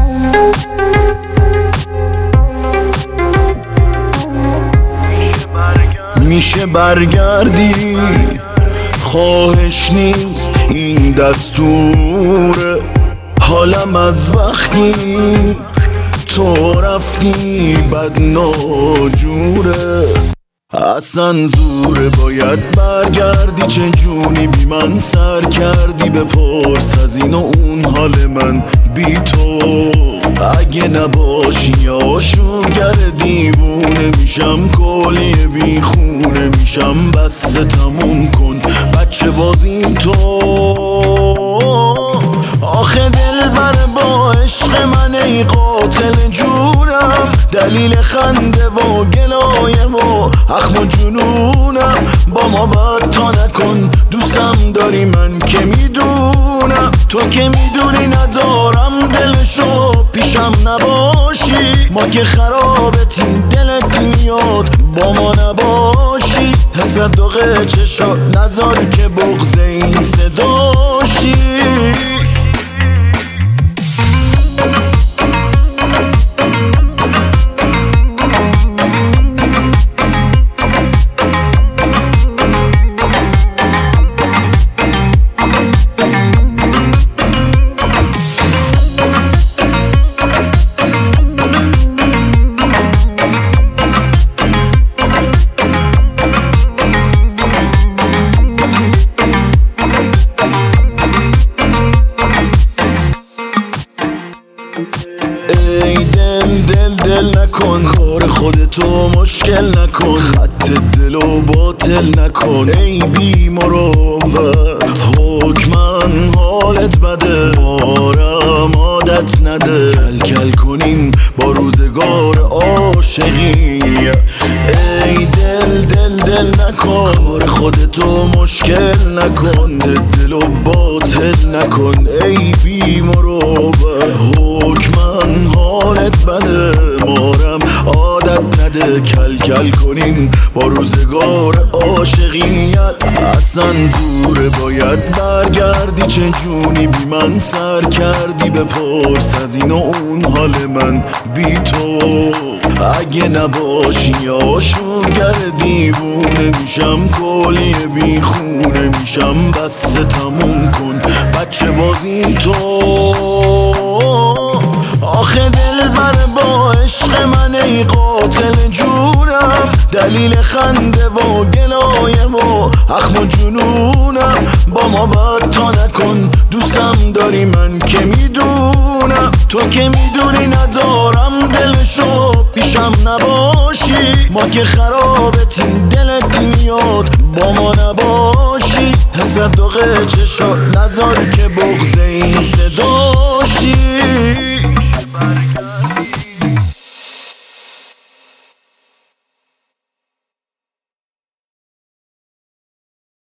میشه برگردی، خواهش نیست این دستوره. حالم از وقتی تو رفتی بد ناجوره. اصلا زوره باید برگردی، چه جونی بی من سر کردی. بپرس از این و اون حال من بی تو. اگه نباشی آشوگر دیوونه میشم، کلی بی خونه میشم. بس تموم کن بچه بازیم تو. آخه دل بره با عشق من ای قاتل جونم. دلیل خنده و گلایه و اخم و جنونم. با ما بد تا نکن، دوستم داری من که میدونم. تو که میدونی ندارم دلشو، پیشم نباشی. ما که خرابتیم دلت میاد با ما نباشی. تصدق چشات نذار که بغض این صداشی. ای دل نکن، کار خودتو مشکل نکن. خط دلو باطل نکن ای بی مروت. حکمن حالت بده، بارم عادت نده. کل کنیم با روزگار عاشقی. ای دل نکن، کار خودتو مشکل نکن. دلو باطل نکن ای بی مروت. حکمن حالت بده، مارم عادت نده. کل کنیم با روزگار عاشقیت. اصلا زوره باید برگردی، چه جونی بی من سر کردی. بپرس از این و اون حال من بی تو. اگه نباشی آشوگر دیوونه میشم، کلی بی خونه میشم. بس تموم کن بچه بازیم تو. آخه دل بره با عشق من ای قاتل جونم. دلیل خنده و گلایه و اخم و جنونم. با ما بد تا نکن، دوستم داری من که میدونم. تو که میدونی ندارم دلشو، پیشم نباشی. ما که خرابتیم دلت میاد با ما نباشی. تصدق چشات نذار که بغض این صداشی.